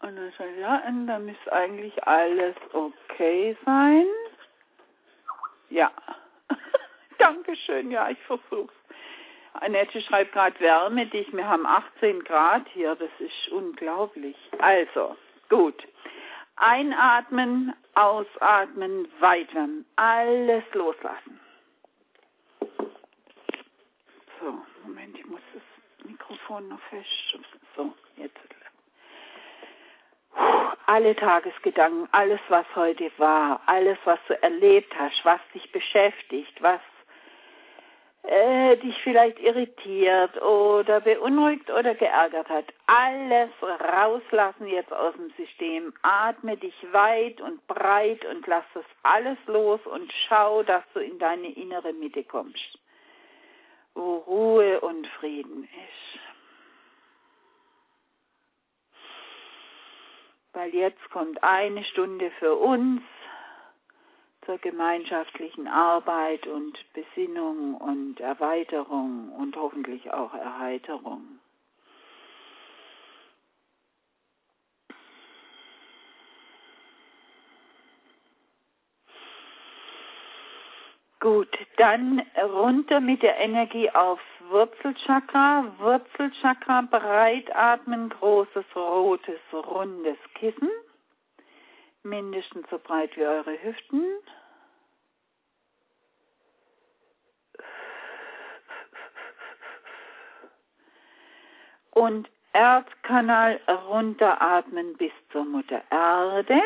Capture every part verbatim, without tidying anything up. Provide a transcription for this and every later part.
Und dann sagt er, ja, und da müsste eigentlich alles okay sein. Ja. Dankeschön, ja, ich versuch's. Annette schreibt gerade Wärme dich. Wir haben achtzehn Grad hier, das ist unglaublich. Also, gut. Einatmen, ausatmen, weiter. Alles loslassen. So, Moment, ich muss das Mikrofon noch fest. So, jetzt. Alle Tagesgedanken, alles, was heute war, alles, was du erlebt hast, was dich beschäftigt, was äh, dich vielleicht irritiert oder beunruhigt oder geärgert hat, alles rauslassen jetzt aus dem System. Atme dich weit und breit und lass das alles los und schau, dass du in deine innere Mitte kommst, wo Ruhe und Frieden ist. Weil jetzt kommt eine Stunde für uns zur gemeinschaftlichen Arbeit und Besinnung und Erweiterung und hoffentlich auch Erheiterung. Gut, dann runter mit der Energie aufs Wurzelchakra. Wurzelchakra, breit atmen, großes, rotes, rundes Kissen. Mindestens so breit wie eure Hüften. Und Erdkanal runteratmen bis zur Mutter Erde,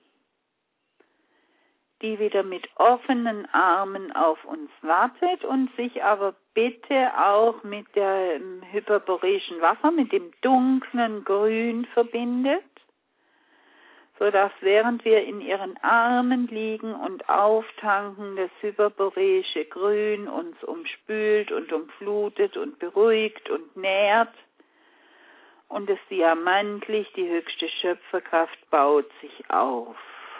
die wieder mit offenen Armen auf uns wartet und sich aber bitte auch mit dem hyperboreischen Wasser, mit dem dunklen Grün verbindet, sodass während wir in ihren Armen liegen und auftanken, das hyperboreische Grün uns umspült und umflutet und beruhigt und nährt und das Diamantlicht, die höchste Schöpferkraft, baut sich auf.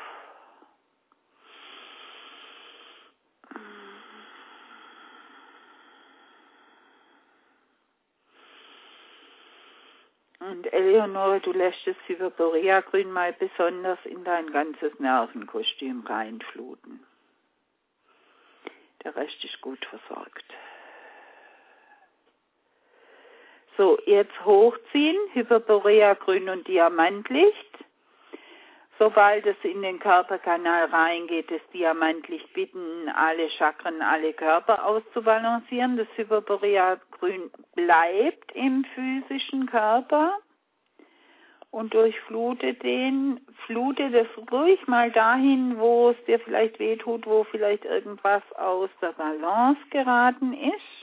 Und Eleonore, du lässt das Hyperborea-Grün mal besonders in dein ganzes Nervenkostüm reinfluten. Der Rest ist gut versorgt. So, jetzt hochziehen, Hyperborea-Grün und Diamantlicht. Sobald es in den Körperkanal reingeht, das Diamantlicht bitten, alle Chakren, alle Körper auszubalancieren. Das Hyperborea-Grün bleibt im physischen Körper und durchflute den, flute das ruhig mal dahin, wo es dir vielleicht wehtut, wo vielleicht irgendwas aus der Balance geraten ist.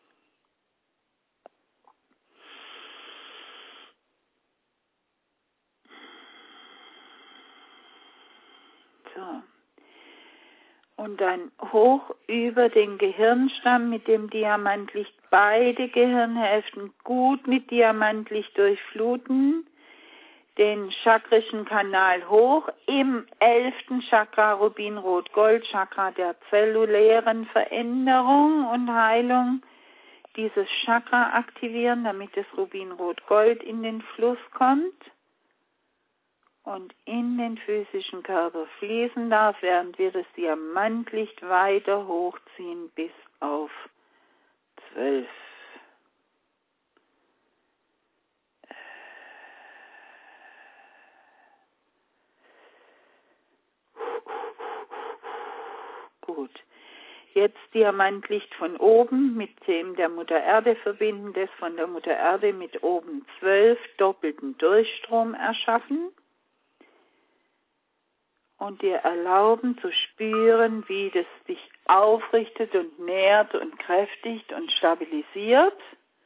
So. Und dann hoch über den Gehirnstamm mit dem Diamantlicht, beide Gehirnhälften gut mit Diamantlicht durchfluten, den chakrischen Kanal hoch im elften Chakra, Rubinrot-Gold-Chakra der zellulären Veränderung und Heilung, dieses Chakra aktivieren, damit das Rubinrot-Gold in den Fluss kommt und in den physischen Körper fließen darf, während wir das Diamantlicht weiter hochziehen bis auf zwölf. Gut. Jetzt Diamantlicht von oben mit dem der Mutter Erde verbinden, das von der Mutter Erde mit oben zwölf doppelten Durchstrom erschaffen. Und dir erlauben zu spüren, wie das dich aufrichtet und nährt und kräftigt und stabilisiert.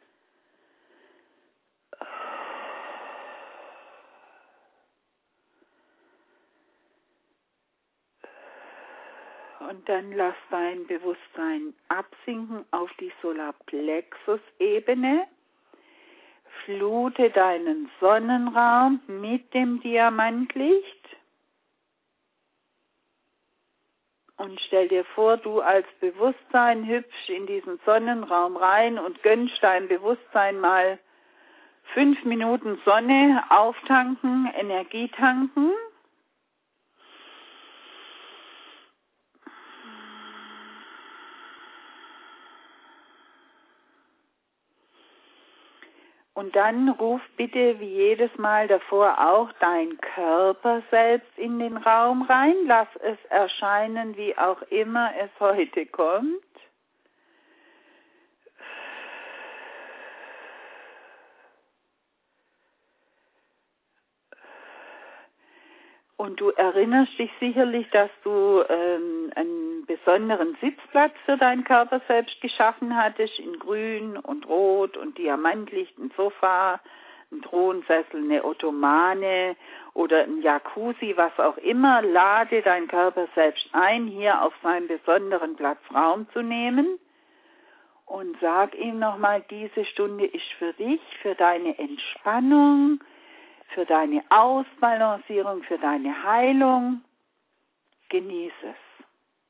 Und dann lass dein Bewusstsein absinken auf die Solarplexus-Ebene. Flute deinen Sonnenraum mit dem Diamantlicht. Und stell dir vor, du als Bewusstsein hüpfst in diesen Sonnenraum rein und gönnst dein Bewusstsein mal Fünf Minuten Sonne auftanken, Energie tanken. Und dann ruf bitte wie jedes Mal davor auch dein Körper selbst in den Raum rein. Lass es erscheinen, wie auch immer es heute kommt. Und du erinnerst dich sicherlich, dass du ähm, einen besonderen Sitzplatz für deinen Körper selbst geschaffen hattest, in Grün und Rot und Diamantlicht, ein Sofa, ein Thronsessel, eine Ottomane oder ein Jacuzzi, was auch immer. Lade deinen Körper selbst ein, hier auf seinem besonderen Platz Raum zu nehmen und sag ihm nochmal, diese Stunde ist für dich, für deine Entspannung, für deine Ausbalancierung, für deine Heilung. Genieße es.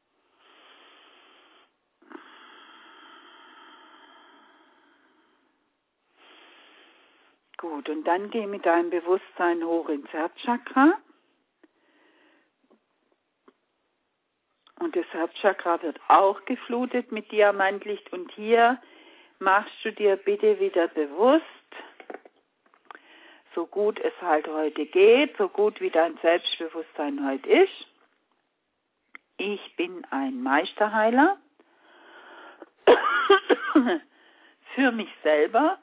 Gut, und dann geh mit deinem Bewusstsein hoch ins Herzchakra. Und das Herzchakra wird auch geflutet mit Diamantlicht. Und hier machst du dir bitte wieder bewusst, so gut es halt heute geht, so gut wie dein Selbstbewusstsein heute ist. Ich bin ein Meisterheiler für mich selber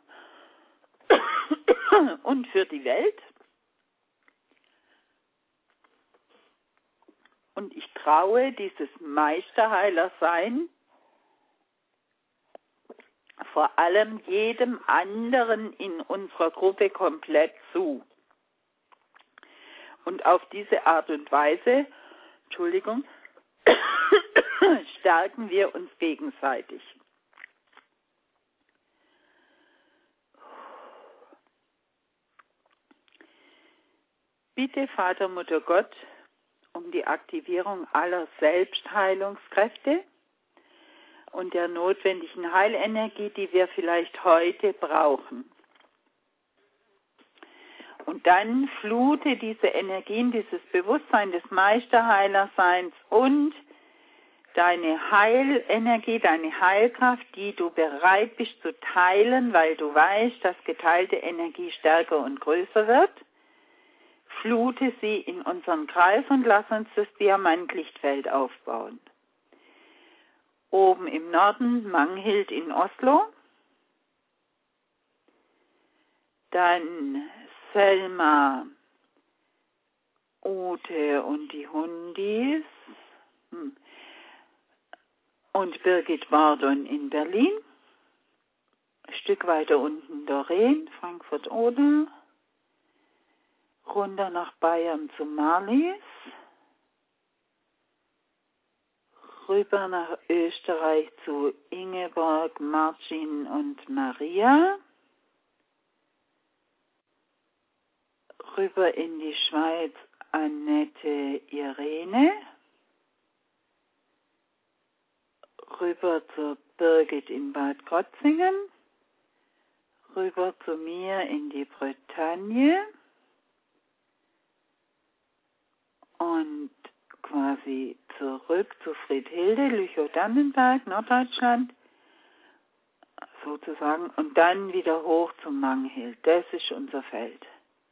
und für die Welt. Und ich traue dieses Meisterheilersein vor allem jedem anderen in unserer Gruppe komplett zu. Und auf diese Art und Weise, Entschuldigung, stärken wir uns gegenseitig. Bitte, Vater, Mutter Gott, um die Aktivierung aller Selbstheilungskräfte und der notwendigen Heilenergie, die wir vielleicht heute brauchen. Und dann flute diese Energien, dieses Bewusstsein des Meisterheilerseins und deine Heilenergie, deine Heilkraft, die du bereit bist zu teilen, weil du weißt, dass geteilte Energie stärker und größer wird. Flute sie in unseren Kreis und lass uns das Diamantlichtfeld aufbauen. Oben im Norden Manghild in Oslo, dann Selma, Ute und die Hundis und Birgit Wardon in Berlin, ein Stück weiter unten Doreen, Frankfurt-Oder, runter nach Bayern zu Marlies, rüber nach Österreich zu Ingeborg, Martin und Maria, rüber in die Schweiz Annette, Irene, rüber zur Birgit in Bad Krotzingen, rüber zu mir in die Bretagne und quasi zurück zu Friedhilde, Lüchow-Dannenberg, Norddeutschland, sozusagen, und dann wieder hoch zu Manghild. Das ist unser Feld.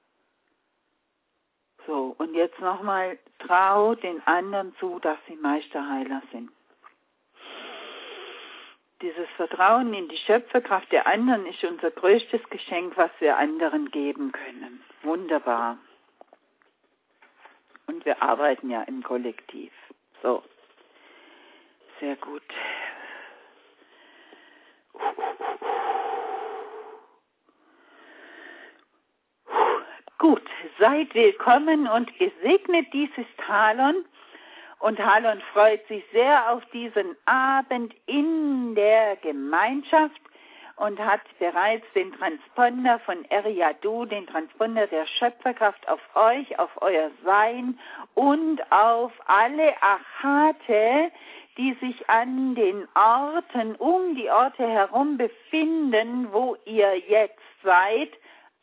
So, und jetzt nochmal, trau den anderen zu, dass sie Meisterheiler sind. Dieses Vertrauen in die Schöpferkraft der anderen ist unser größtes Geschenk, was wir anderen geben können. Wunderbar. Und wir arbeiten ja im Kollektiv. So, sehr gut. Gut, seid willkommen und gesegnet dieses Talon. Und Talon freut sich sehr auf diesen Abend in der Gemeinschaft und hat bereits den Transponder von Eriadu, den Transponder der Schöpferkraft auf euch, auf euer Sein und auf alle Achate, die sich an den Orten, um die Orte herum befinden, wo ihr jetzt seid,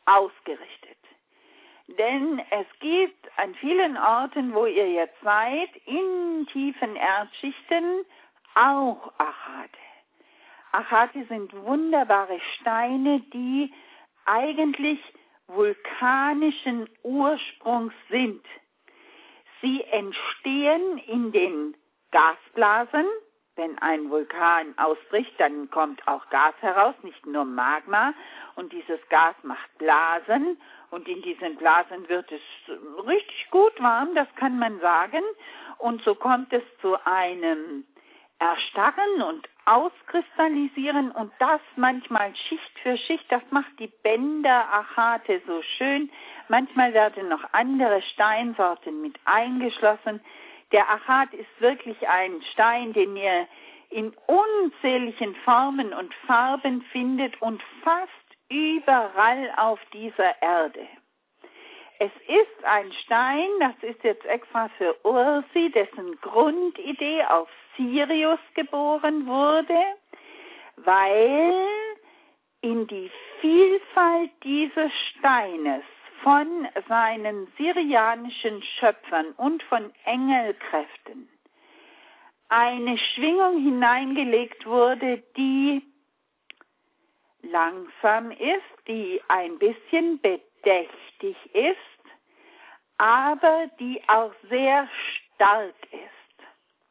ausgerichtet. Denn es gibt an vielen Orten, wo ihr jetzt seid, in tiefen Erdschichten auch Achate. Achate sind wunderbare Steine, die eigentlich vulkanischen Ursprungs sind. Sie entstehen in den Gasblasen. Wenn ein Vulkan ausbricht, dann kommt auch Gas heraus, nicht nur Magma. Und dieses Gas macht Blasen. Und in diesen Blasen wird es richtig gut warm, das kann man sagen. Und so kommt es zu einem Erstarren und Auskristallisieren und das manchmal Schicht für Schicht. Das macht die Bänder Achate so schön. Manchmal werden noch andere Steinsorten mit eingeschlossen. Der Achat ist wirklich ein Stein, den ihr in unzähligen Formen und Farben findet und fast überall auf dieser Erde. Es ist ein Stein, das ist jetzt extra für Ursi, dessen Grundidee auf Sirius geboren wurde, weil in die Vielfalt dieses Steines von seinen syrianischen Schöpfern und von Engelkräften eine Schwingung hineingelegt wurde, die langsam ist, die ein bisschen bedächtig ist, aber die auch sehr stark ist.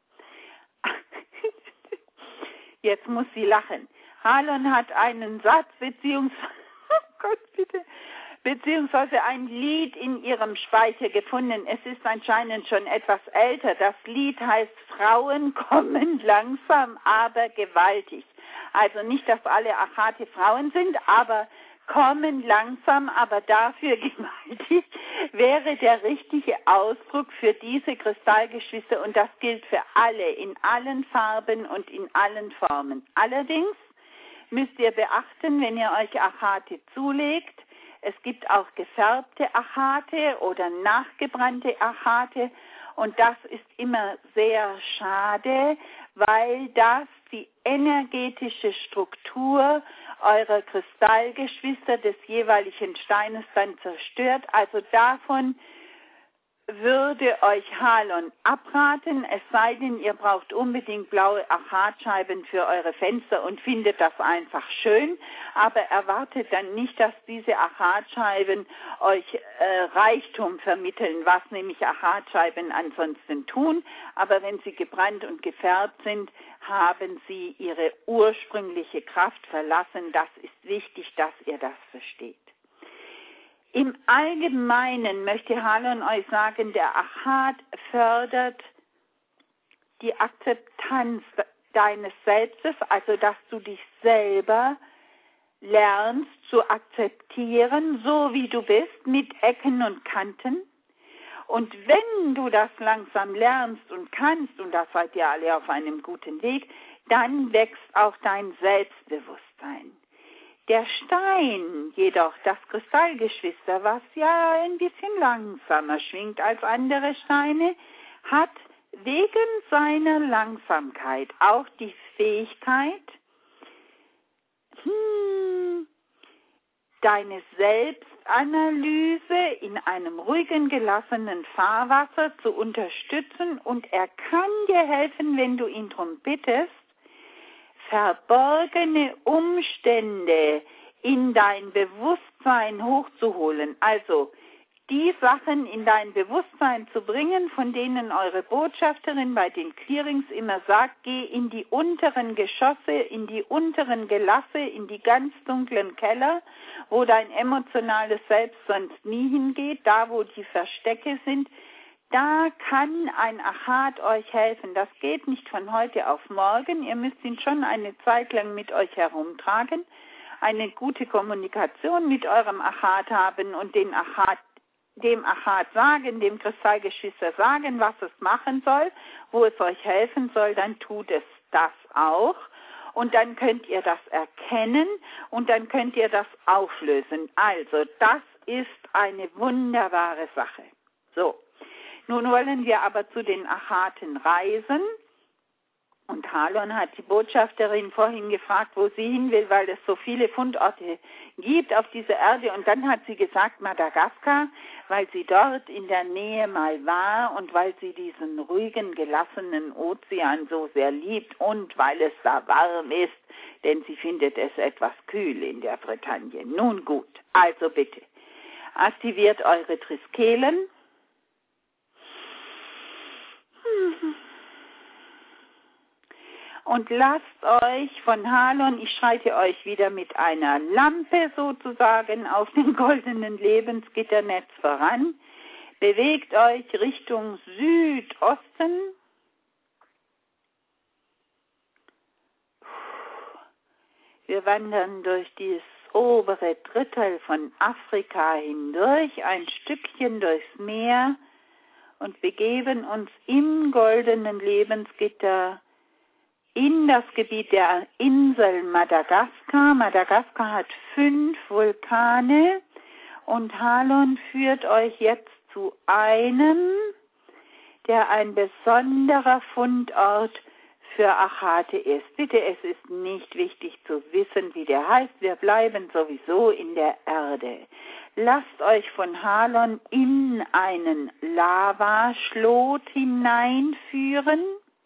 Jetzt muss sie lachen. Halon hat einen Satz, beziehungsweise, oh Gott, bitte, beziehungsweise ein Lied in ihrem Speicher gefunden. Es ist anscheinend schon etwas älter. Das Lied heißt Frauen kommen langsam, aber gewaltig. Also nicht, dass alle Achate Frauen sind, aber kommen langsam, aber dafür gewaltig, wäre der richtige Ausdruck für diese Kristallgeschwister und das gilt für alle, in allen Farben und in allen Formen. Allerdings müsst ihr beachten, wenn ihr euch Achate zulegt, es gibt auch gefärbte Achate oder nachgebrannte Achate und das ist immer sehr schade, weil das die energetische Struktur eurer Kristallgeschwister des jeweiligen Steines dann zerstört. Also davon würde euch Halon abraten, es sei denn, ihr braucht unbedingt blaue Achatscheiben für eure Fenster und findet das einfach schön, aber erwartet dann nicht, dass diese Achatscheiben euch äh, Reichtum vermitteln, was nämlich Achatscheiben ansonsten tun, aber wenn sie gebrannt und gefärbt sind, haben sie ihre ursprüngliche Kraft verlassen. Das ist wichtig, dass ihr das versteht. Im Allgemeinen möchte Halon euch sagen, der Achat fördert die Akzeptanz deines Selbstes, also dass du dich selber lernst zu akzeptieren, so wie du bist, mit Ecken und Kanten. Und wenn du das langsam lernst und kannst, und da seid ihr alle auf einem guten Weg, dann wächst auch dein Selbstbewusstsein. Der Stein jedoch, das Kristallgeschwister, was ja ein bisschen langsamer schwingt als andere Steine, hat wegen seiner Langsamkeit auch die Fähigkeit, hm, deine Selbstanalyse in einem ruhigen, gelassenen Fahrwasser zu unterstützen und er kann dir helfen, wenn du ihn darum bittest, verborgene Umstände in dein Bewusstsein hochzuholen. Also die Sachen in dein Bewusstsein zu bringen, von denen eure Botschafterin bei den Clearings immer sagt, geh in die unteren Geschosse, in die unteren Gelasse, in die ganz dunklen Keller, wo dein emotionales Selbst sonst nie hingeht, da wo die Verstecke sind. Da kann ein Achat euch helfen. Das geht nicht von heute auf morgen. Ihr müsst ihn schon eine Zeit lang mit euch herumtragen, eine gute Kommunikation mit eurem Achat haben und den Achat, dem Achat sagen, dem Kristallgeschwister sagen, was es machen soll, wo es euch helfen soll, dann tut es das auch. Und dann könnt ihr das erkennen und dann könnt ihr das auflösen. Also, das ist eine wunderbare Sache. So. Nun wollen wir aber zu den Achaten reisen Und Halon hat die Botschafterin vorhin gefragt, wo sie hin will, weil es so viele Fundorte gibt auf dieser Erde. Und dann hat sie gesagt, Madagaskar, weil sie dort in der Nähe mal war und weil sie diesen ruhigen, gelassenen Ozean so sehr liebt und weil es da warm ist, denn sie findet es etwas kühl in der Bretagne. Nun gut, also bitte, aktiviert eure Triskelen. Und lasst euch von Halon, ich schreite euch wieder mit einer Lampe sozusagen auf dem goldenen Lebensgitternetz voran. Bewegt euch Richtung Südosten. Wir wandern durch dieses obere Drittel von Afrika hindurch, ein Stückchen durchs Meer und begeben uns im goldenen Lebensgitter in das Gebiet der Insel Madagaskar. Madagaskar hat fünf Vulkane und Halon führt euch jetzt zu einem, der ein besonderer Fundort für Achate ist. Bitte, es ist nicht wichtig zu wissen, wie der heißt. Wir bleiben sowieso in der Erde. Lasst euch von Halon in einen Lavaschlot hineinführen.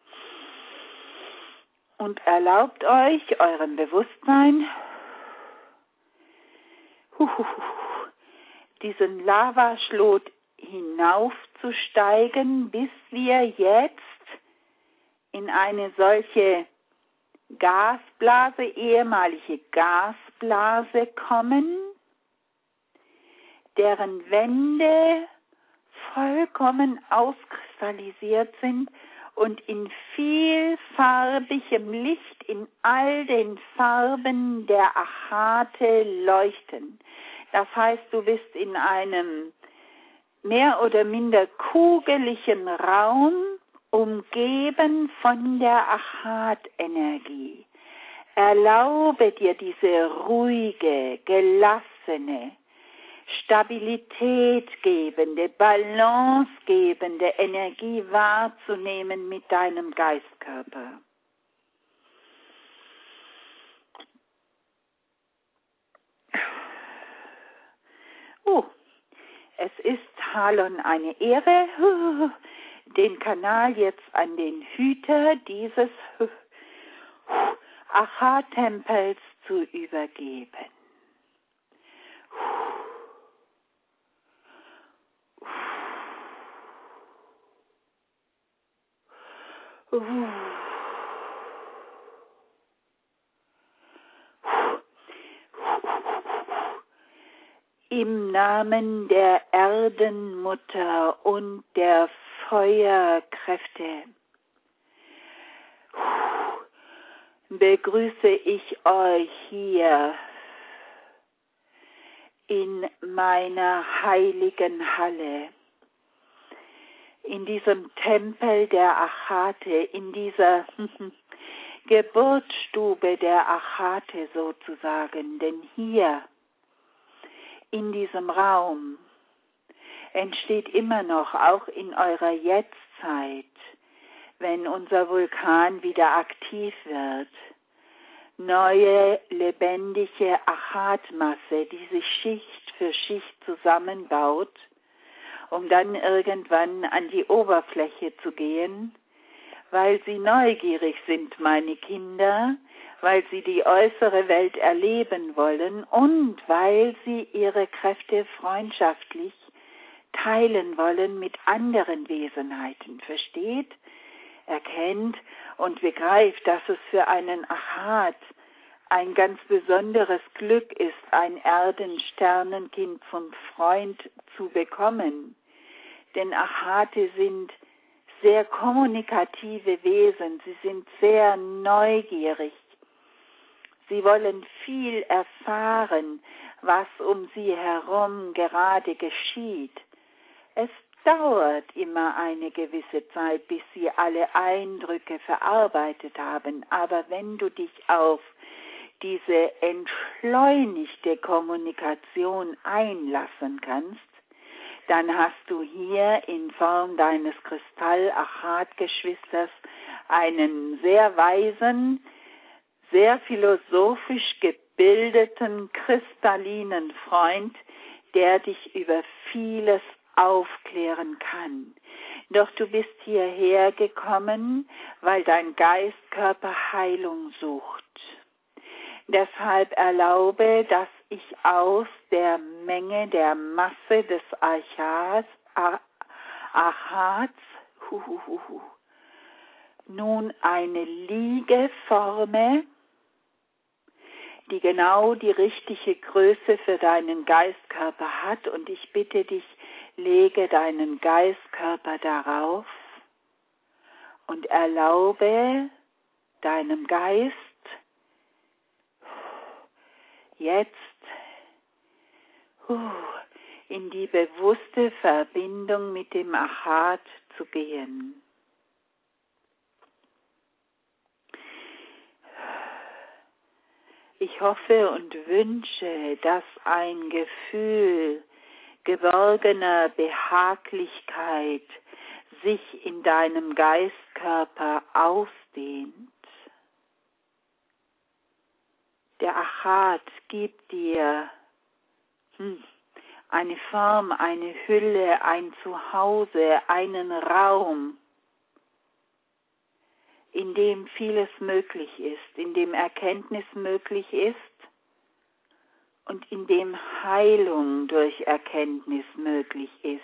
Und erlaubt euch, eurem Bewusstsein, diesen Lavaschlot hinaufzusteigen, bis wir jetzt in eine solche Gasblase, ehemalige Gasblase kommen, deren Wände vollkommen auskristallisiert sind und in vielfarbigem Licht in all den Farben der Achate leuchten. Das heißt, du bist in einem mehr oder minder kugeligen Raum, umgeben von der Achat-Energie. Erlaube dir diese ruhige, gelassene, stabilitätgebende, balancegebende Energie wahrzunehmen mit deinem Geistkörper. Oh, es ist Halon eine Ehre, den Kanal jetzt an den Hüter dieses Achat-Tempels zu übergeben. Im Namen der Erdenmutter und der Feuerkräfte begrüße ich euch hier in meiner heiligen Halle, in diesem Tempel der Achate, in dieser Geburtsstube der Achate sozusagen, denn hier in diesem Raum entsteht immer noch, auch in eurer Jetztzeit, wenn unser Vulkan wieder aktiv wird, neue, lebendige Achatmasse, die sich Schicht für Schicht zusammenbaut, um dann irgendwann an die Oberfläche zu gehen, weil sie neugierig sind, meine Kinder, weil sie die äußere Welt erleben wollen und weil sie ihre Kräfte freundschaftlich teilen wollen mit anderen Wesenheiten. Versteht, erkennt und begreift, dass es für einen Achat ein ganz besonderes Glück ist, ein Erdensternenkind zum Freund zu bekommen. Denn Achate sind sehr kommunikative Wesen, sie sind sehr neugierig. Sie wollen viel erfahren, was um sie herum gerade geschieht. Es dauert immer eine gewisse Zeit, bis sie alle Eindrücke verarbeitet haben, aber wenn du dich auf diese entschleunigte Kommunikation einlassen kannst, dann hast du hier in Form deines Kristall-Achat-Geschwisters einen sehr weisen, sehr philosophisch gebildeten, kristallinen Freund, der dich über vieles aufklären kann. Doch du bist hierher gekommen, weil dein Geistkörper Heilung sucht. Deshalb erlaube, dass ich aus der Menge, der Masse des Archats, Achats, huhuhuhu, nun eine Liege forme, die genau die richtige Größe für deinen Geistkörper hat. Und ich bitte dich, lege deinen Geistkörper darauf und erlaube deinem Geist jetzt in die bewusste Verbindung mit dem Achat zu gehen. Ich hoffe und wünsche, dass ein Gefühl geborgener Behaglichkeit sich in deinem Geistkörper ausdehnt. Der Achat gibt dir hm, eine Form, eine Hülle, ein Zuhause, einen Raum, in dem vieles möglich ist, in dem Erkenntnis möglich ist und in dem Heilung durch Erkenntnis möglich ist.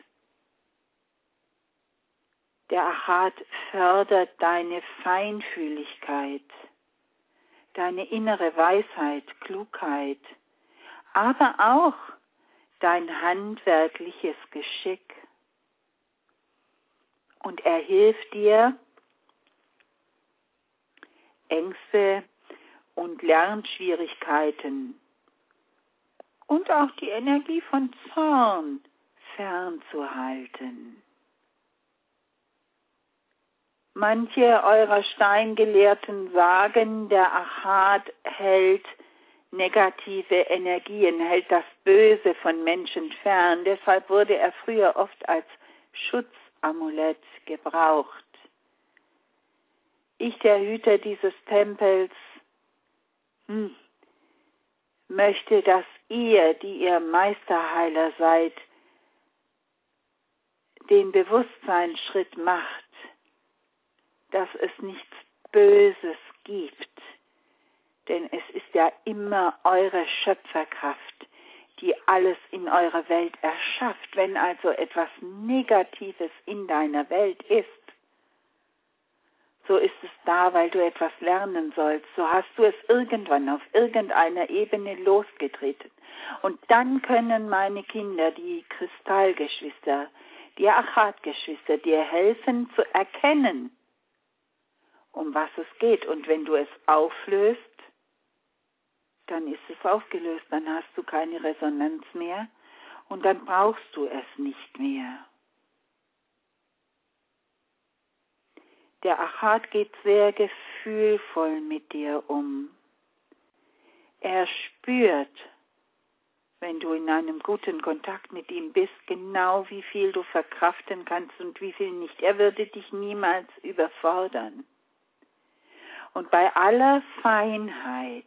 Der Achat fördert deine Feinfühligkeit, deine innere Weisheit, Klugheit, aber auch dein handwerkliches Geschick. Und er hilft dir, Ängste und Lernschwierigkeiten und auch die Energie von Zorn fernzuhalten. Manche eurer Steingelehrten sagen, der Achat hält negative Energien, hält das Böse von Menschen fern. Deshalb wurde er früher oft als Schutzamulett gebraucht. Ich, der Hüter dieses Tempels, hm, möchte, dass ihr, die ihr Meisterheiler seid, den Bewusstseinsschritt macht, dass es nichts Böses gibt. Denn es ist ja immer eure Schöpferkraft, die alles in eurer Welt erschafft. Wenn also etwas Negatives in deiner Welt ist, so ist es da, weil du etwas lernen sollst. So hast du es irgendwann auf irgendeiner Ebene losgetreten. Und dann können meine Kinder, die Kristallgeschwister, die Achat-Geschwister, dir helfen zu erkennen, um was es geht. Und wenn du es auflöst, dann ist es aufgelöst, dann hast du keine Resonanz mehr und dann brauchst du es nicht mehr. Der Achat geht sehr gefühlvoll mit dir um. Er spürt, wenn du in einem guten Kontakt mit ihm bist, genau wie viel du verkraften kannst und wie viel nicht. Er würde dich niemals überfordern. Und bei aller Feinheit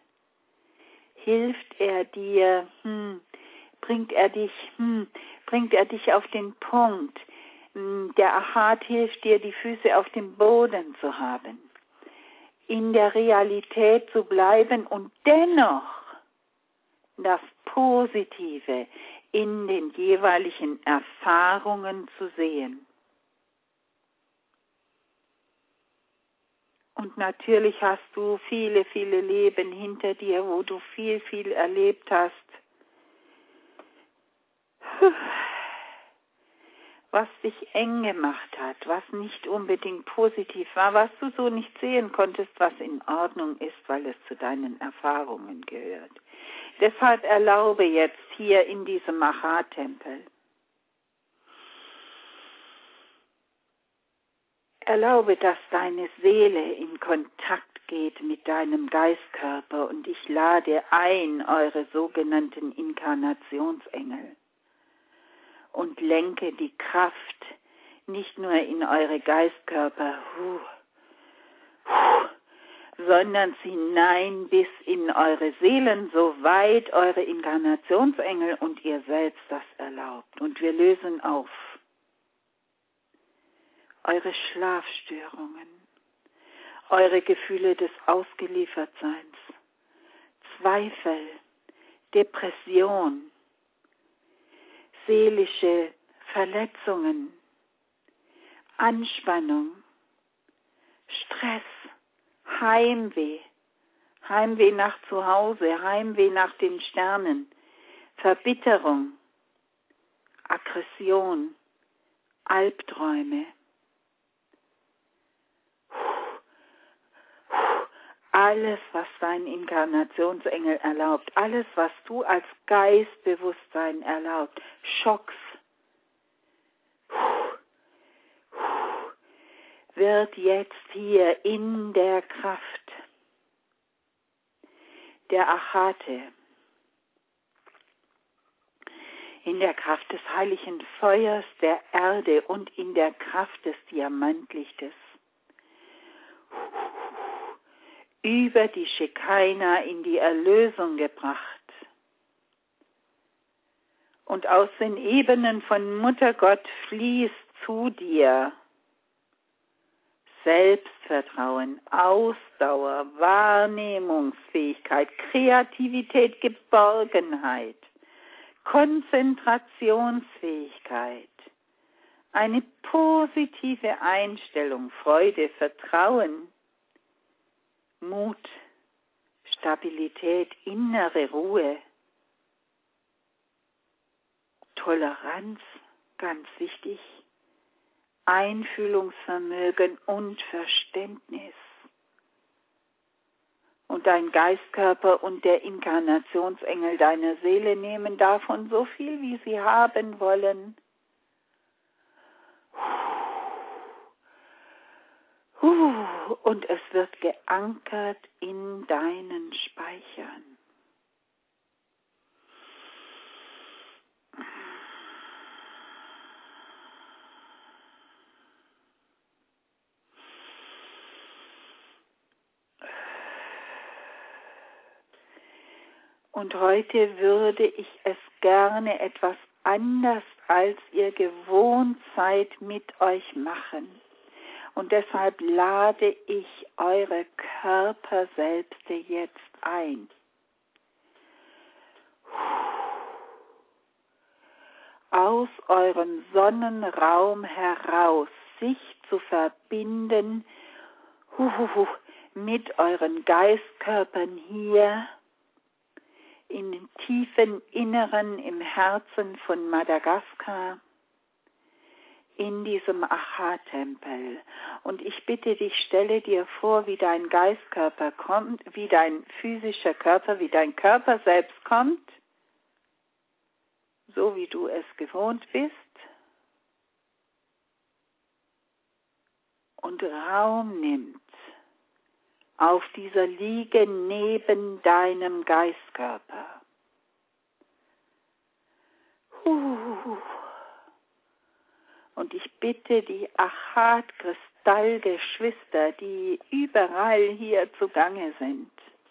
hilft er dir, hm, bringt er dich, hm, bringt er dich auf den Punkt. Der Achat hilft dir, die Füße auf dem Boden zu haben, in der Realität zu bleiben und dennoch das Positive in den jeweiligen Erfahrungen zu sehen. Und natürlich hast du viele, viele Leben hinter dir, wo du viel, viel erlebt hast, was dich eng gemacht hat, was nicht unbedingt positiv war, was du so nicht sehen konntest, was in Ordnung ist, weil es zu deinen Erfahrungen gehört. Deshalb erlaube jetzt hier in diesem Achat-Tempel, erlaube, dass deine Seele in Kontakt geht mit deinem Geistkörper und ich lade ein, eure sogenannten Inkarnationsengel, und lenke die Kraft nicht nur in eure Geistkörper, sondern hinein bis in eure Seelen, soweit eure Inkarnationsengel und ihr selbst das erlaubt. Und wir lösen auf eure Schlafstörungen, eure Gefühle des Ausgeliefertseins, Zweifel, Depression, seelische Verletzungen, Anspannung, Stress, Heimweh, Heimweh nach zu Hause, Heimweh nach den Sternen, Verbitterung, Aggression, Albträume. Alles, was dein Inkarnationsengel erlaubt, alles, was du als Geistbewusstsein erlaubt, Schocks, wird jetzt hier in der Kraft der Achate, in der Kraft des heiligen Feuers der Erde und in der Kraft des Diamantlichtes über die Schekaina in die Erlösung gebracht. Und aus den Ebenen von Muttergott fließt zu dir Selbstvertrauen, Ausdauer, Wahrnehmungsfähigkeit, Kreativität, Geborgenheit, Konzentrationsfähigkeit, eine positive Einstellung, Freude, Vertrauen, Mut, Stabilität, innere Ruhe, Toleranz, ganz wichtig, Einfühlungsvermögen und Verständnis. Und dein Geistkörper und der Inkarnationsengel deiner Seele nehmen davon so viel, wie sie haben wollen. Und es wird geankert in deinen Speichern. Und heute würde ich es gerne etwas anders, als ihr gewohnt seid, mit euch machen. Und deshalb lade ich eure Körperselbste jetzt ein. Aus eurem Sonnenraum heraus sich zu verbinden mit euren Geistkörpern hier in den tiefen Inneren im Herzen von Madagaskar, in diesem Achat-Tempel. Und ich bitte dich, stelle dir vor, wie dein Geistkörper kommt, wie dein physischer Körper, wie dein Körper selbst kommt, so wie du es gewohnt bist, und Raum nimmt auf dieser Liege neben deinem Geistkörper. Und ich bitte die Achat-Kristallgeschwister, die überall hier zugange sind,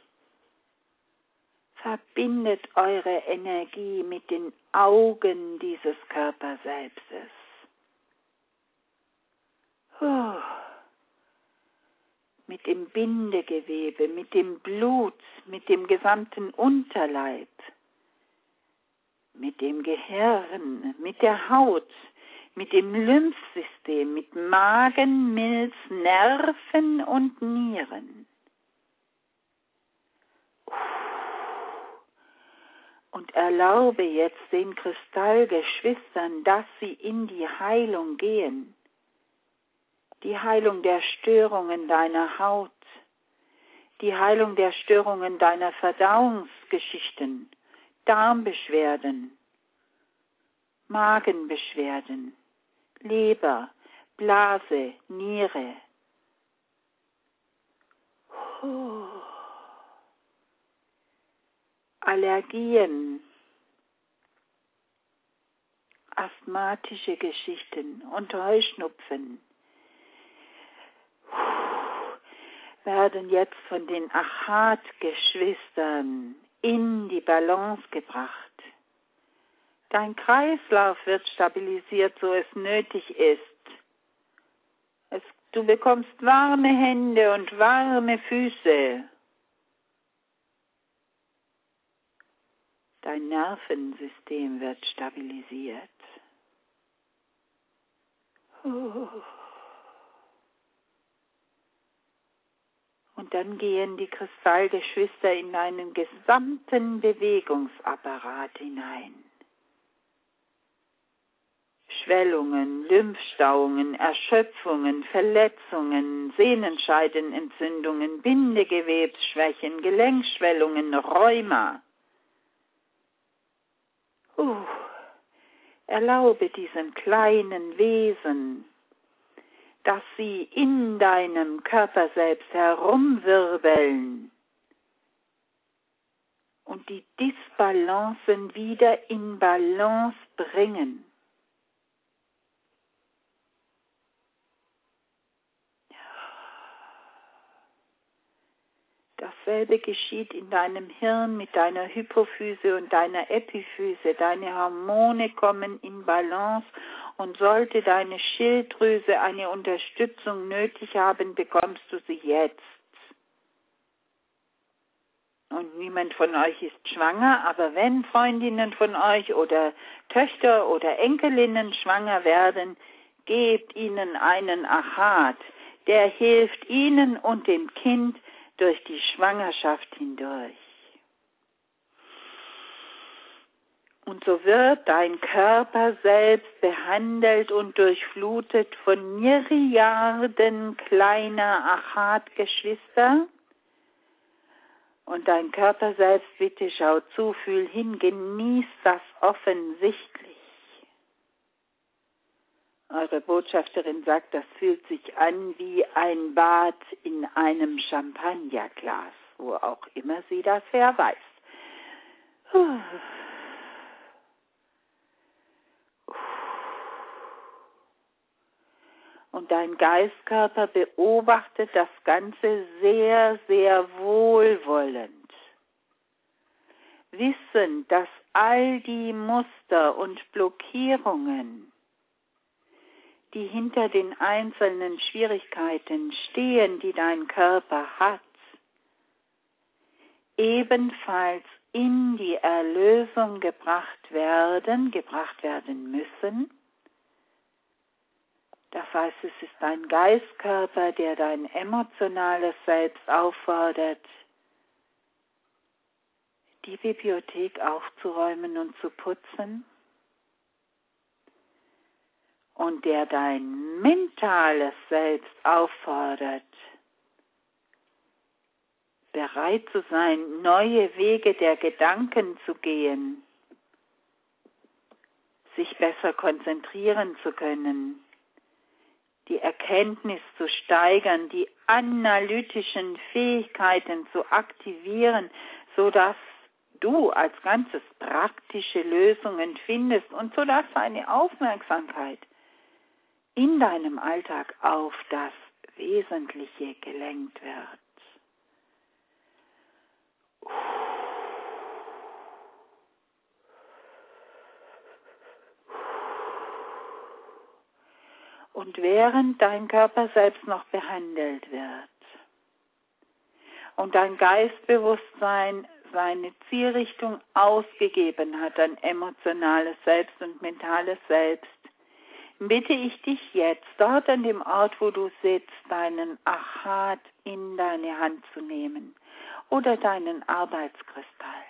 verbindet eure Energie mit den Augen dieses Körperselbstes. Mit dem Bindegewebe, mit dem Blut, mit dem gesamten Unterleib, mit dem Gehirn, mit der Haut, mit dem Lymphsystem, mit Magen, Milz, Nerven und Nieren. Und erlaube jetzt den Kristallgeschwistern, dass sie in die Heilung gehen. Die Heilung der Störungen deiner Haut, die Heilung der Störungen deiner Verdauungsgeschichten, Darmbeschwerden, Magenbeschwerden, Leber, Blase, Niere. Oh. Allergien, asthmatische Geschichten und Heuschnupfen. werden jetzt von den Achat-Geschwistern in die Balance gebracht. Dein Kreislauf wird stabilisiert, so es nötig ist. Es, du bekommst warme Hände und warme Füße. Dein Nervensystem wird stabilisiert. Oh. Und dann gehen die Kristallgeschwister in deinen gesamten Bewegungsapparat hinein. Schwellungen, Lymphstauungen, Erschöpfungen, Verletzungen, Sehnenscheidenentzündungen, Bindegewebsschwächen, Gelenkschwellungen, Rheuma. Uh, erlaube diesem kleinen Wesen, dass sie in deinem Körper selbst herumwirbeln und die Disbalancen wieder in Balance bringen. Dasselbe geschieht in deinem Hirn mit deiner Hypophyse und deiner Epiphyse. Deine Hormone kommen in Balance und sollte deine Schilddrüse eine Unterstützung nötig haben, bekommst du sie jetzt. Und niemand von euch ist schwanger, aber wenn Freundinnen von euch oder Töchter oder Enkelinnen schwanger werden, gebt ihnen einen Achat, der hilft ihnen und dem Kind durch die Schwangerschaft hindurch. Und so wird dein Körper selbst behandelt und durchflutet von Myriaden kleiner Achat-Geschwister. Und dein Körper selbst, bitte schau zu, fühl hin, genieß das offensichtlich. Eure Botschafterin sagt, das fühlt sich an wie ein Bad in einem Champagnerglas, wo auch immer sie das her weiß. Und dein Geistkörper beobachtet das Ganze sehr, sehr wohlwollend. Wissend, dass all die Muster und Blockierungen, die hinter den einzelnen Schwierigkeiten stehen, die dein Körper hat, ebenfalls in die Erlösung gebracht werden, gebracht werden müssen. Das heißt, es ist dein Geistkörper, der dein emotionales Selbst auffordert, die Bibliothek aufzuräumen und zu putzen, und der dein mentales Selbst auffordert, bereit zu sein, neue Wege der Gedanken zu gehen, sich besser konzentrieren zu können, die Erkenntnis zu steigern, die analytischen Fähigkeiten zu aktivieren, sodass du als Ganzes praktische Lösungen findest und sodass deine Aufmerksamkeit in deinem Alltag auf das Wesentliche gelenkt wird. Und während dein Körper selbst noch behandelt wird und dein Geistbewusstsein seine Zielrichtung ausgegeben hat, dein emotionales Selbst und mentales Selbst, bitte ich dich jetzt, dort an dem Ort, wo du sitzt, deinen Achat in deine Hand zu nehmen oder deinen Arbeitskristall.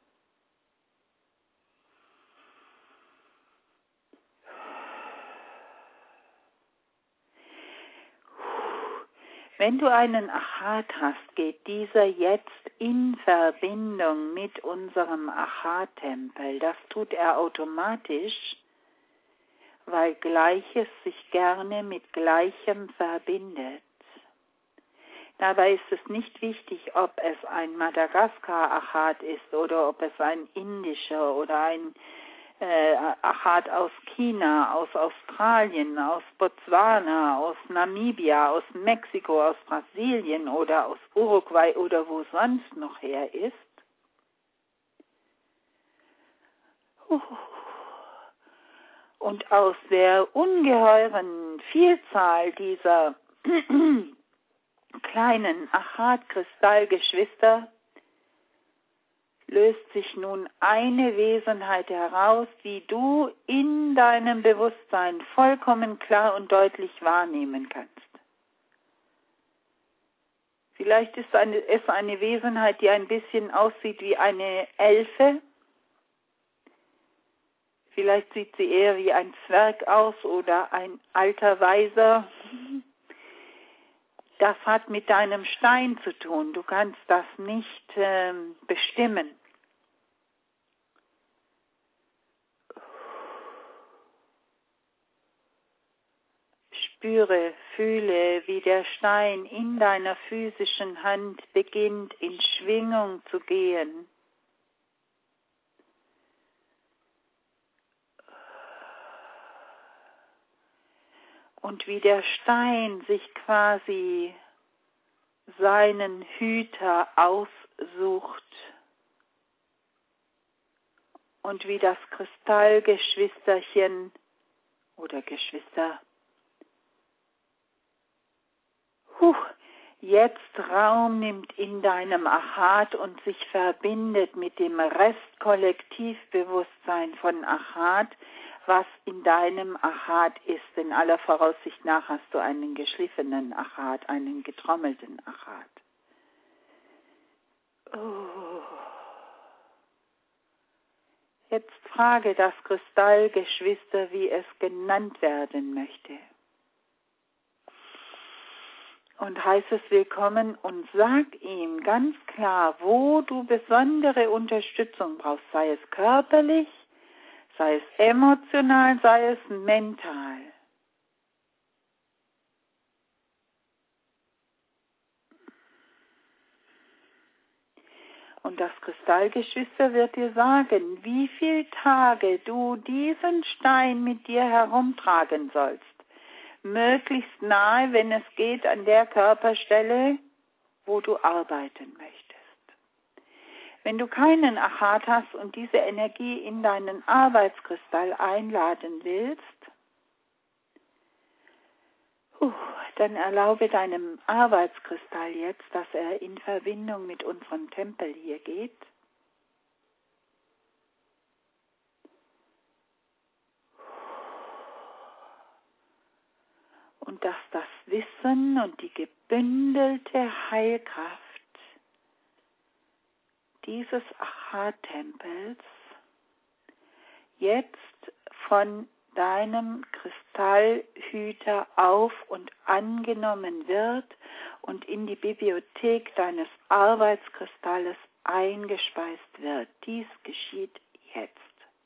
Wenn du einen Achat hast, geht dieser jetzt in Verbindung mit unserem Achat-Tempel. Das tut er automatisch, weil Gleiches sich gerne mit Gleichem verbindet. Dabei ist es nicht wichtig, ob es ein Madagaskar-Achat ist oder ob es ein indischer oder ein äh, Achat aus China, aus Australien, aus Botswana, aus Namibia, aus Mexiko, aus Brasilien oder aus Uruguay oder wo sonst noch her ist. Und aus der ungeheuren Vielzahl dieser kleinen Achat-Kristallgeschwister löst sich nun eine Wesenheit heraus, die du in deinem Bewusstsein vollkommen klar und deutlich wahrnehmen kannst. Vielleicht ist eine, es eine Wesenheit, die ein bisschen aussieht wie eine Elfe. Vielleicht sieht sie eher wie ein Zwerg aus oder ein alter Weiser. Das hat mit deinem Stein zu tun. Du kannst das nicht ähm, bestimmen. Spüre, fühle, wie der Stein in deiner physischen Hand beginnt, in Schwingung zu gehen. Und wie der Stein sich quasi seinen Hüter aussucht. Und wie das Kristallgeschwisterchen oder Geschwister Huch, jetzt Raum nimmt in deinem Achat und sich verbindet mit dem Restkollektivbewusstsein von Achat, was in deinem Achat ist. In aller Voraussicht nach hast du einen geschliffenen Achat, einen getrommelten Achat. Oh. Jetzt frage das Kristallgeschwister, wie es genannt werden möchte. Und heiß es willkommen und sag ihm ganz klar, wo du besondere Unterstützung brauchst, sei es körperlich, sei es emotional, sei es mental. Und das Kristallgeschwister wird dir sagen, wie viele Tage du diesen Stein mit dir herumtragen sollst. Möglichst nahe, wenn es geht, an der Körperstelle, wo du arbeiten möchtest. Wenn du keinen Achat hast und diese Energie in deinen Arbeitskristall einladen willst, dann erlaube deinem Arbeitskristall jetzt, dass er in Verbindung mit unserem Tempel hier geht. Und dass das Wissen und die gebündelte Heilkraft dieses Achat-Tempels jetzt von deinem Kristallhüter auf und angenommen wird und in die Bibliothek deines Arbeitskristalles eingespeist wird. Dies geschieht jetzt.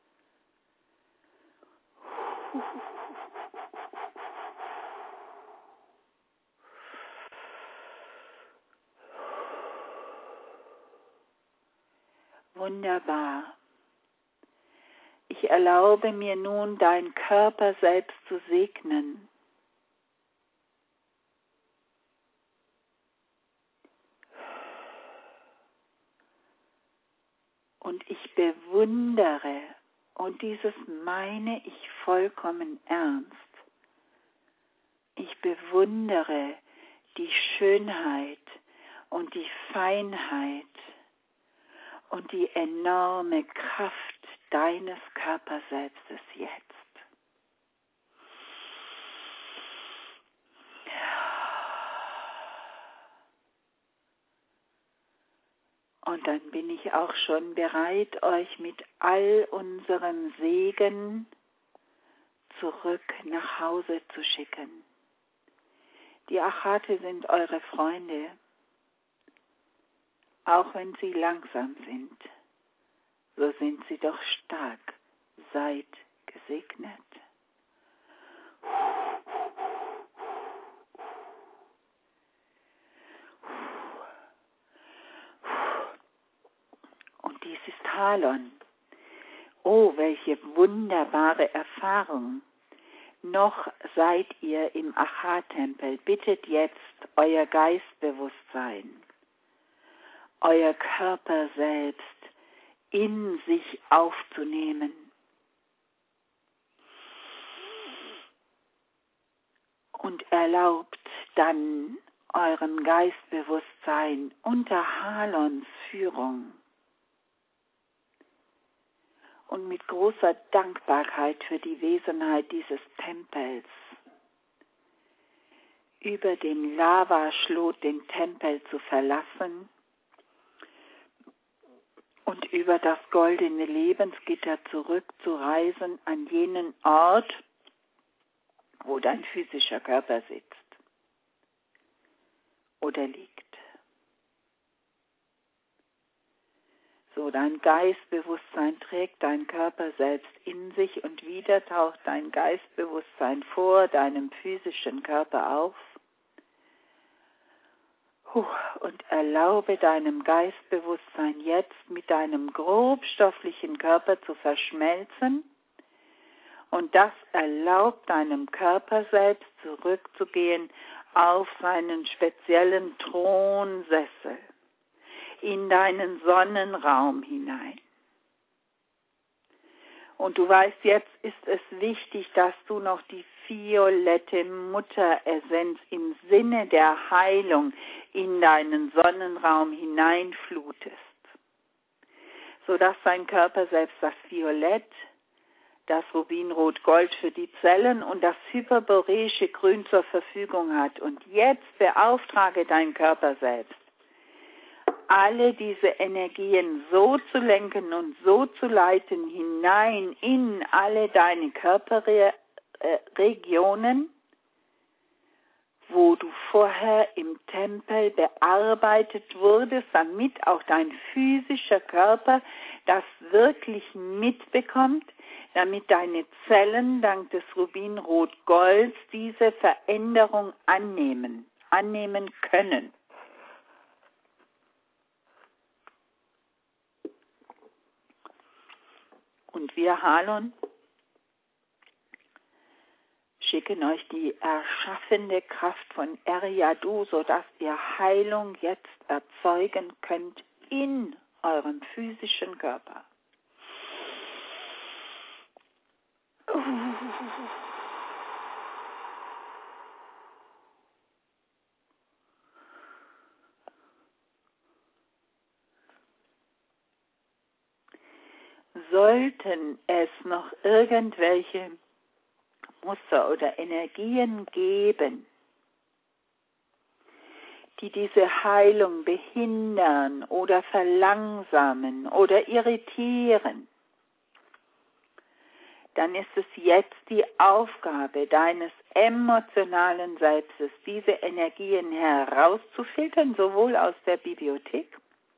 Wunderbar. Ich erlaube mir nun, deinen Körper selbst zu segnen. Und ich bewundere, und dieses meine ich vollkommen ernst, ich bewundere die Schönheit und die Feinheit und die enorme Kraft deines Körperselbstes jetzt. Und dann bin ich auch schon bereit, euch mit all unserem Segen zurück nach Hause zu schicken. Die Achate sind eure Freunde, auch wenn sie langsam sind. So sind sie doch stark. Seid gesegnet. Und dies ist Halon. Oh, welche wunderbare Erfahrung. Noch seid ihr im Aha-Tempel. Bittet jetzt euer Geistbewusstsein, euer Körper selbst in sich aufzunehmen. Und erlaubt dann eurem Geistbewusstsein unter Halons Führung und mit großer Dankbarkeit für die Wesenheit dieses Tempels über den Lavaschlot den Tempel zu verlassen und über das goldene Lebensgitter zurückzureisen an jenen Ort, wo dein physischer Körper sitzt oder liegt. So, dein Geistbewusstsein trägt dein Körper selbst in sich und wieder taucht dein Geistbewusstsein vor deinem physischen Körper auf. Und erlaube deinem Geistbewusstsein jetzt mit deinem grobstofflichen Körper zu verschmelzen. Und das erlaubt deinem Körper selbst zurückzugehen auf seinen speziellen Thronsessel, in deinen Sonnenraum hinein. Und du weißt, jetzt ist es wichtig, dass du noch die violette Mutteressenz im Sinne der Heilung in deinen Sonnenraum hineinflutest, sodass dein Körper selbst das Violett, das Rubinrot-Gold für die Zellen und das hyperboreische Grün zur Verfügung hat. Und jetzt beauftrage dein Körper selbst, alle diese Energien so zu lenken und so zu leiten hinein in alle deine Körperregionen, wo du vorher im Tempel bearbeitet wurdest, damit auch dein physischer Körper das wirklich mitbekommt, damit deine Zellen dank des Rubinrot-Golds diese Veränderung annehmen, annehmen können. Und wir, Halon, schicken euch die erschaffende Kraft von Eriadu, sodass ihr Heilung jetzt erzeugen könnt in eurem physischen Körper. Sollten es noch irgendwelche Muster oder Energien geben, die diese Heilung behindern oder verlangsamen oder irritieren, dann ist es jetzt die Aufgabe deines emotionalen Selbstes, diese Energien herauszufiltern, sowohl aus der Bibliothek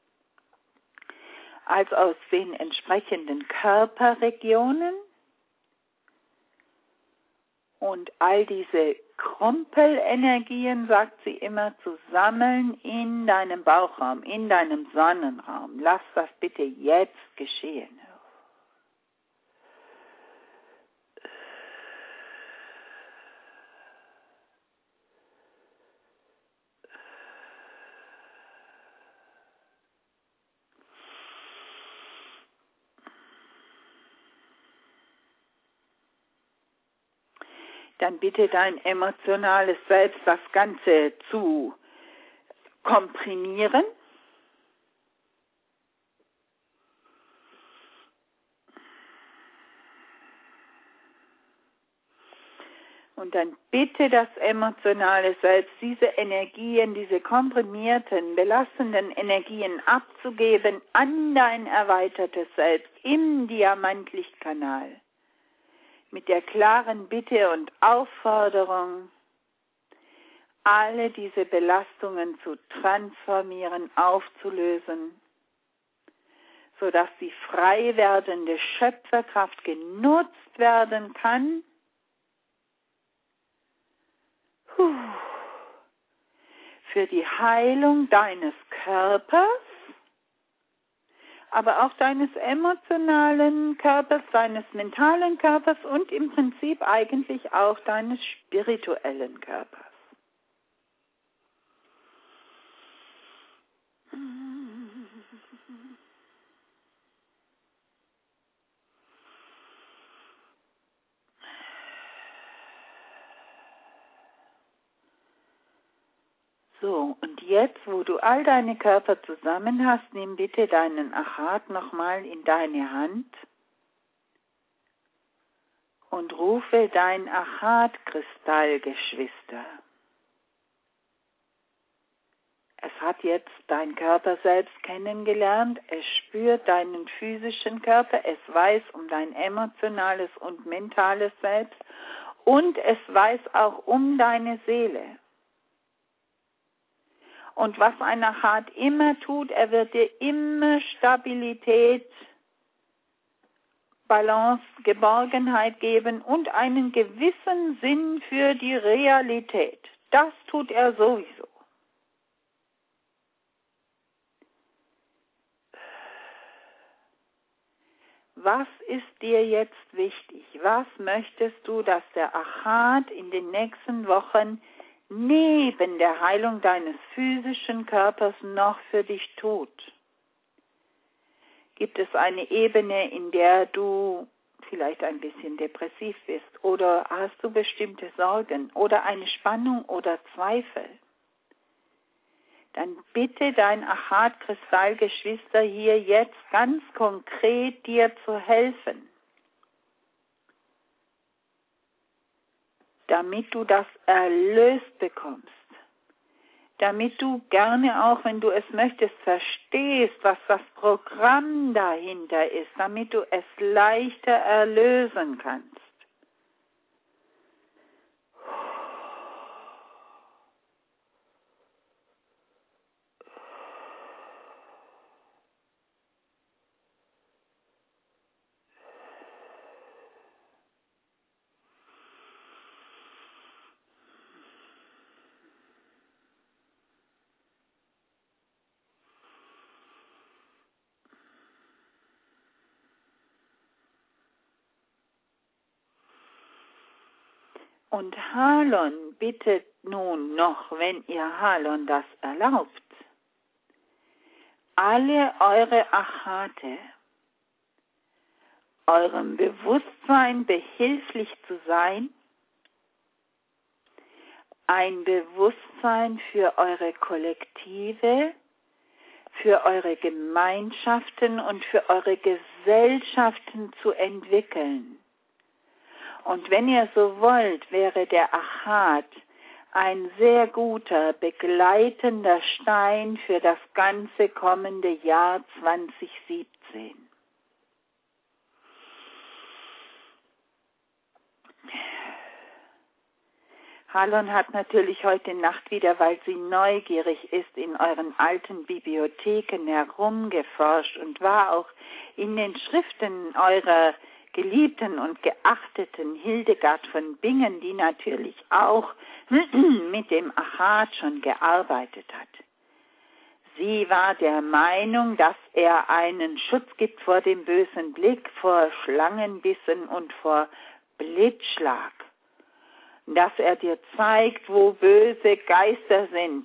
als aus den entsprechenden Körperregionen und all diese Krumpelenergien, sagt sie immer, zu sammeln in deinem Bauchraum, in deinem Sonnenraum. Lass das bitte jetzt geschehen. Dann bitte dein emotionales Selbst, das Ganze zu komprimieren. Und dann bitte das emotionale Selbst, diese Energien, diese komprimierten, belastenden Energien abzugeben an dein erweitertes Selbst im Diamantlichtkanal. Mit der klaren Bitte und Aufforderung, alle diese Belastungen zu transformieren, aufzulösen, sodass die frei werdende Schöpferkraft genutzt werden kann, für die Heilung deines Körpers, aber auch deines emotionalen Körpers, deines mentalen Körpers und im Prinzip eigentlich auch deines spirituellen Körpers. So, und jetzt, wo du all deine Körper zusammen hast, nimm bitte deinen Achat nochmal in deine Hand und rufe dein Achat-Kristallgeschwister. Es hat jetzt dein Körper selbst kennengelernt, es spürt deinen physischen Körper, es weiß um dein emotionales und mentales Selbst und es weiß auch um deine Seele. Und was ein Achat immer tut, er wird dir immer Stabilität, Balance, Geborgenheit geben und einen gewissen Sinn für die Realität. Das tut er sowieso. Was ist dir jetzt wichtig? Was möchtest du, dass der Achat in den nächsten Wochen neben der Heilung deines physischen Körpers noch für dich tut? Gibt es eine Ebene, in der du vielleicht ein bisschen depressiv bist oder hast du bestimmte Sorgen oder eine Spannung oder Zweifel? Dann bitte dein Achat-Kristallgeschwister hier jetzt ganz konkret dir zu helfen, damit du das erlöst bekommst, damit du gerne auch, wenn du es möchtest, verstehst, was das Programm dahinter ist, damit du es leichter erlösen kannst. Und Halon bittet nun noch, wenn ihr Halon das erlaubt, alle eure Achate, eurem Bewusstsein behilflich zu sein, ein Bewusstsein für eure Kollektive, für eure Gemeinschaften und für eure Gesellschaften zu entwickeln. Und wenn ihr so wollt, wäre der Achat ein sehr guter, begleitender Stein für das ganze kommende Jahr zwanzig siebzehn. Halon hat natürlich heute Nacht wieder, weil sie neugierig ist, in euren alten Bibliotheken herumgeforscht und war auch in den Schriften eurer geliebten und geachteten Hildegard von Bingen, die natürlich auch mit dem Achat schon gearbeitet hat. Sie war der Meinung, dass er einen Schutz gibt vor dem bösen Blick, vor Schlangenbissen und vor Blitzschlag. Dass er dir zeigt, wo böse Geister sind.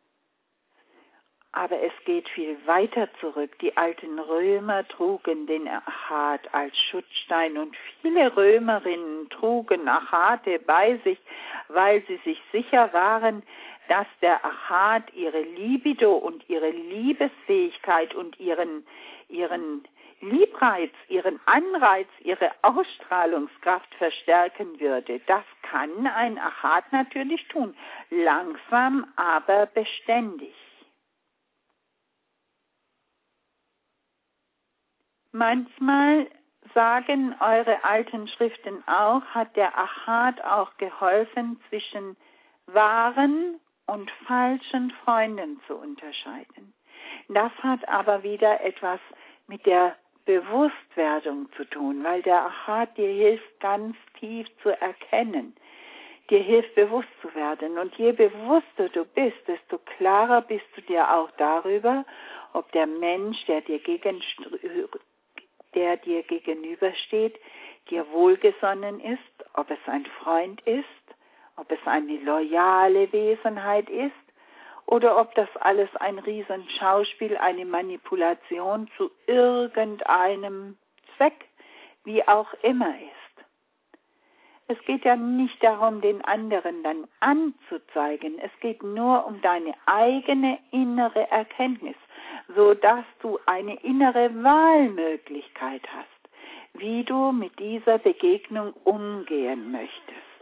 Aber es geht viel weiter zurück. Die alten Römer trugen den Achat als Schutzstein und viele Römerinnen trugen Achate bei sich, weil sie sich sicher waren, dass der Achat ihre Libido und ihre Liebesfähigkeit und ihren, ihren Liebreiz, ihren Anreiz, ihre Ausstrahlungskraft verstärken würde. Das kann ein Achat natürlich tun, langsam, aber beständig. Manchmal sagen eure alten Schriften auch, hat der Achat auch geholfen, zwischen wahren und falschen Freunden zu unterscheiden. Das hat aber wieder etwas mit der Bewusstwerdung zu tun, weil der Achat dir hilft, ganz tief zu erkennen, dir hilft, bewusst zu werden. Und je bewusster du bist, desto klarer bist du dir auch darüber, ob der Mensch, der dir, gegen, der dir gegenübersteht, dir wohlgesonnen ist, ob es ein Freund ist, ob es eine loyale Wesenheit ist oder ob das alles ein Riesenschauspiel, eine Manipulation zu irgendeinem Zweck, wie auch immer ist. Es geht ja nicht darum, den anderen dann anzuzeigen. Es geht nur um deine eigene innere Erkenntnis, sodass du eine innere Wahlmöglichkeit hast, wie du mit dieser Begegnung umgehen möchtest.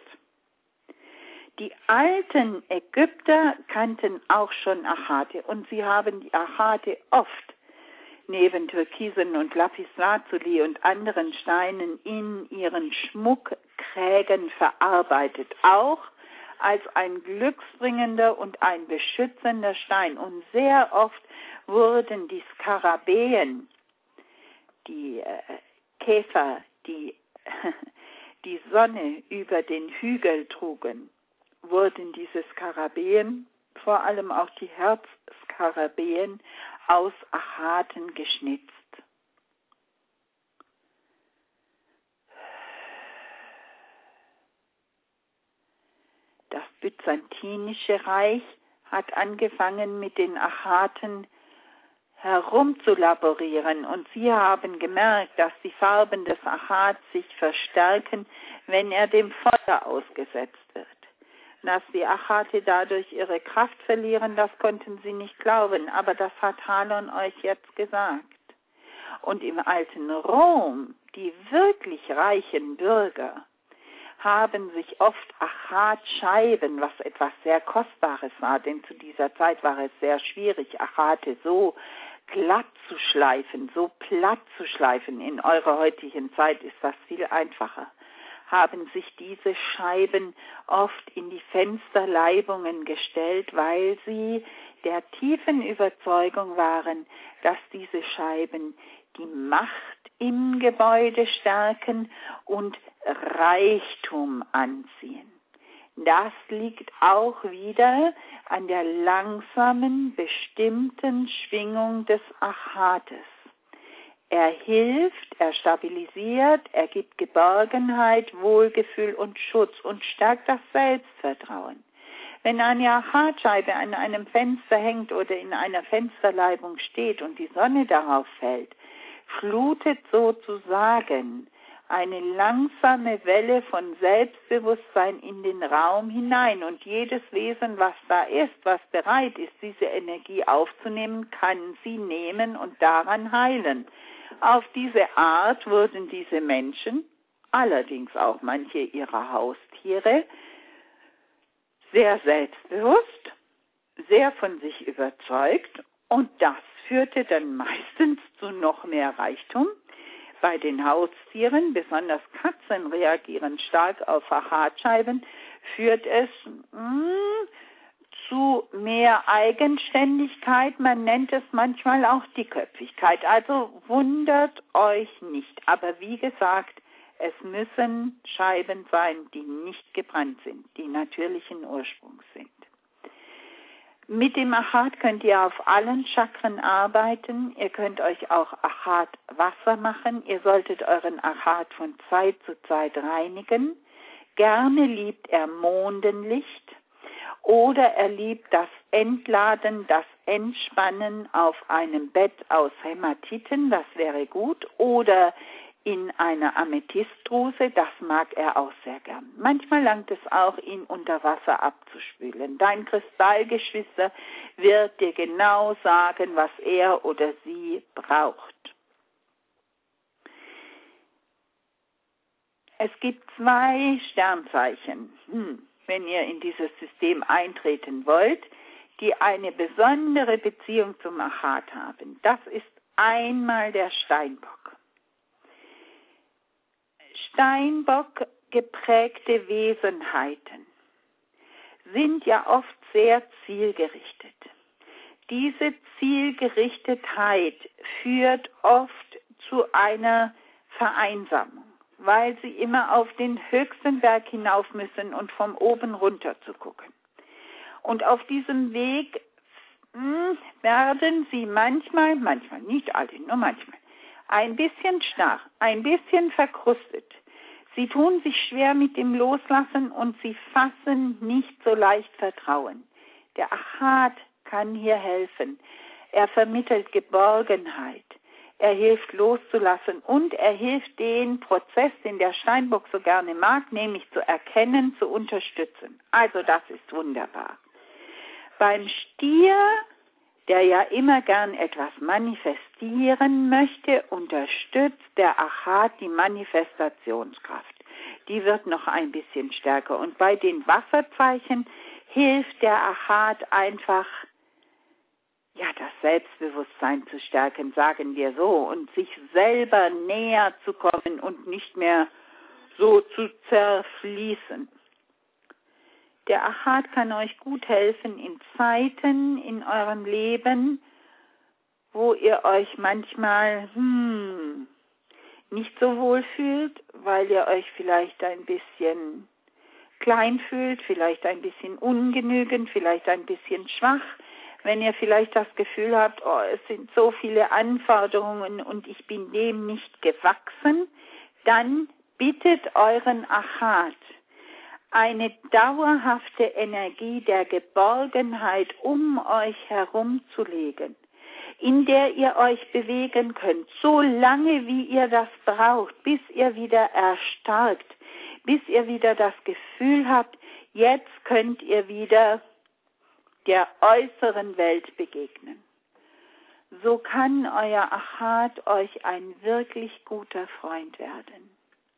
Die alten Ägypter kannten auch schon Achate und sie haben die Achate oft neben Türkisen und Lapislazuli und anderen Steinen in ihren Schmuckkrägen verarbeitet, auch als ein glücksbringender und ein beschützender Stein. Und sehr oft wurden die Skarabäen, die äh, Käfer, die die Sonne über den Hügel trugen, wurden diese Skarabäen, vor allem auch die Herzskarabäen, aus Achaten geschnitzt. Das Byzantinische Reich hat angefangen, mit den Achaten herumzulaborieren und sie haben gemerkt, dass die Farben des Achats sich verstärken, wenn er dem Feuer ausgesetzt wird. Dass die Achate dadurch ihre Kraft verlieren, das konnten sie nicht glauben, aber das hat Halon euch jetzt gesagt. Und im alten Rom, die wirklich reichen Bürger, haben sich oft Achatscheiben, was etwas sehr Kostbares war, denn zu dieser Zeit war es sehr schwierig, Achate so glatt zu schleifen, so platt zu schleifen. In eurer heutigen Zeit ist das viel einfacher. Haben sich diese Scheiben oft in die Fensterleibungen gestellt, weil sie der tiefen Überzeugung waren, dass diese Scheiben die Macht im Gebäude stärken und Reichtum anziehen. Das liegt auch wieder an der langsamen, bestimmten Schwingung des Achates. Er hilft, er stabilisiert, er gibt Geborgenheit, Wohlgefühl und Schutz und stärkt das Selbstvertrauen. Wenn eine Achatscheibe an einem Fenster hängt oder in einer Fensterleibung steht und die Sonne darauf fällt, flutet sozusagen eine langsame Welle von Selbstbewusstsein in den Raum hinein. Und jedes Wesen, was da ist, was bereit ist, diese Energie aufzunehmen, kann sie nehmen und daran heilen. Auf diese Art wurden diese Menschen, allerdings auch manche ihrer Haustiere, sehr selbstbewusst, sehr von sich überzeugt und das führte dann meistens zu noch mehr Reichtum. Bei den Haustieren, besonders Katzen, reagieren stark auf Achatscheiben, führt es mh, zu mehr Eigenständigkeit, man nennt es manchmal auch Dickköpfigkeit. Also wundert euch nicht. Aber wie gesagt, es müssen Scheiben sein, die nicht gebrannt sind, die natürlichen Ursprungs sind. Mit dem Achat könnt ihr auf allen Chakren arbeiten. Ihr könnt euch auch Achat-Wasser machen. Ihr solltet euren Achat von Zeit zu Zeit reinigen. Gerne liebt er Mondenlicht oder er liebt das Entladen, das Entspannen auf einem Bett aus Hämatiten, das wäre gut, oder in einer Amethystdruse, das mag er auch sehr gern. Manchmal langt es auch, ihn unter Wasser abzuspülen. Dein Kristallgeschwister wird dir genau sagen, was er oder sie braucht. Es gibt zwei Sternzeichen, hm, wenn ihr in dieses System eintreten wollt, die eine besondere Beziehung zum Achat haben. Das ist einmal der Steinbock. Steinbock geprägte Wesenheiten sind ja oft sehr zielgerichtet. Diese Zielgerichtetheit führt oft zu einer Vereinsamung, weil sie immer auf den höchsten Berg hinauf müssen und von oben runter zu gucken. Und auf diesem Weg hm, werden sie manchmal, manchmal, nicht alle, nur manchmal, ein bisschen starr, ein bisschen verkrustet. Sie tun sich schwer mit dem Loslassen und sie fassen nicht so leicht Vertrauen. Der Achat kann hier helfen. Er vermittelt Geborgenheit. Er hilft loszulassen und er hilft den Prozess, den der Steinbock so gerne mag, nämlich zu erkennen, zu unterstützen. Also das ist wunderbar. Beim Stier, der ja immer gern etwas manifestieren möchte, unterstützt der Achat die Manifestationskraft. Die wird noch ein bisschen stärker. Und bei den Wasserzeichen hilft der Achat einfach, ja, das Selbstbewusstsein zu stärken, sagen wir so, und sich selber näher zu kommen und nicht mehr so zu zerfließen. Der Achat kann euch gut helfen in Zeiten in eurem Leben, wo ihr euch manchmal hm, nicht so wohl fühlt, weil ihr euch vielleicht ein bisschen klein fühlt, vielleicht ein bisschen ungenügend, vielleicht ein bisschen schwach. Wenn ihr vielleicht das Gefühl habt, oh, es sind so viele Anforderungen und ich bin dem nicht gewachsen, dann bittet euren Achat, eine dauerhafte Energie der Geborgenheit um euch herumzulegen, in der ihr euch bewegen könnt, so lange wie ihr das braucht, bis ihr wieder erstarkt, bis ihr wieder das Gefühl habt, jetzt könnt ihr wieder der äußeren Welt begegnen. So kann euer Achat euch ein wirklich guter Freund werden.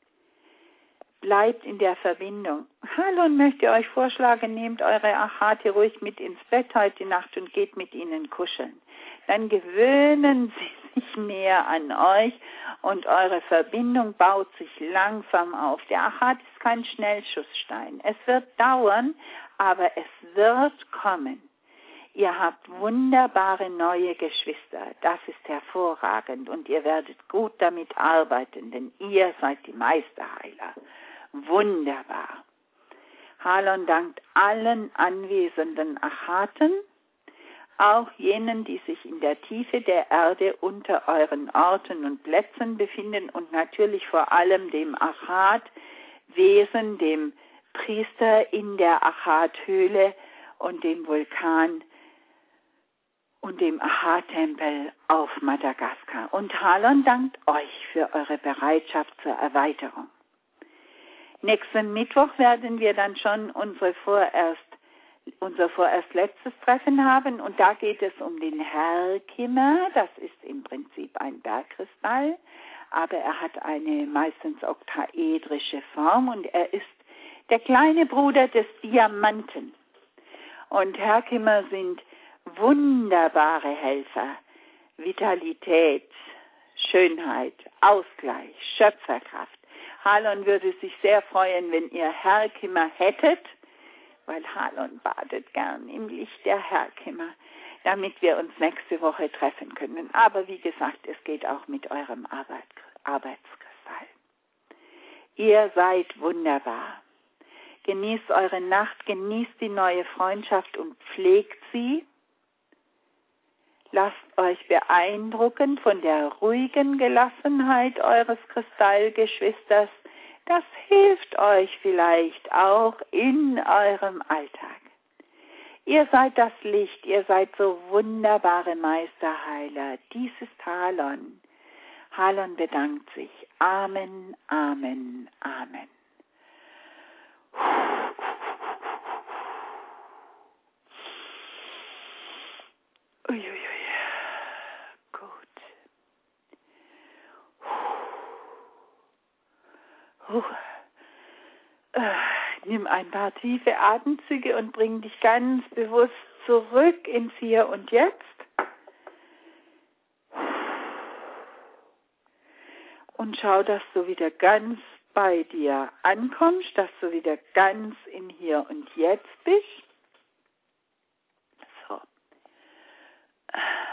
Bleibt in der Verbindung. Halon möchte euch vorschlagen, nehmt eure Achate ruhig mit ins Bett heute Nacht und geht mit ihnen kuscheln. Dann gewöhnen sie sich mehr an euch und eure Verbindung baut sich langsam auf. Der Achat ist kein Schnellschussstein. Es wird dauern, aber es wird kommen. Ihr habt wunderbare neue Geschwister. Das ist hervorragend und ihr werdet gut damit arbeiten, denn ihr seid die Meisterheiler. Wunderbar. Halon dankt allen anwesenden Achaten, auch jenen, die sich in der Tiefe der Erde unter euren Orten und Plätzen befinden und natürlich vor allem dem Achat-Wesen, dem Priester in der Achat-Höhle und dem Vulkan und dem Achat-Tempel auf Madagaskar. Und Halon dankt euch für eure Bereitschaft zur Erweiterung. Nächsten Mittwoch werden wir dann schon unsere vorerst, unser vorerst letztes Treffen haben und da geht es um den Herkimer. Das ist im Prinzip ein Bergkristall, aber er hat eine meistens oktaedrische Form und er ist der kleine Bruder des Diamanten. Und Herkimer sind wunderbare Helfer, Vitalität, Schönheit, Ausgleich, Schöpferkraft. Halon würde sich sehr freuen, wenn ihr Herkimer hättet, weil Halon badet gern im Licht der Herkimer, damit wir uns nächste Woche treffen können. Aber wie gesagt, es geht auch mit eurem Arbeit, Arbeitskristall. Ihr seid wunderbar. Genießt eure Nacht, genießt die neue Freundschaft und pflegt sie. Lasst euch beeindrucken von der ruhigen Gelassenheit eures Kristallgeschwisters. Das hilft euch vielleicht auch in eurem Alltag. Ihr seid das Licht, ihr seid so wunderbare Meisterheiler. Dies ist Halon. Halon bedankt sich. Amen, Amen, Amen. Uiuiui. Gut. Huh. Äh, nimm ein paar tiefe Atemzüge und bring dich ganz bewusst zurück ins Hier und Jetzt. Und schau, dass du wieder ganz bei dir ankommst, dass du wieder ganz im Hier und Jetzt bist. So.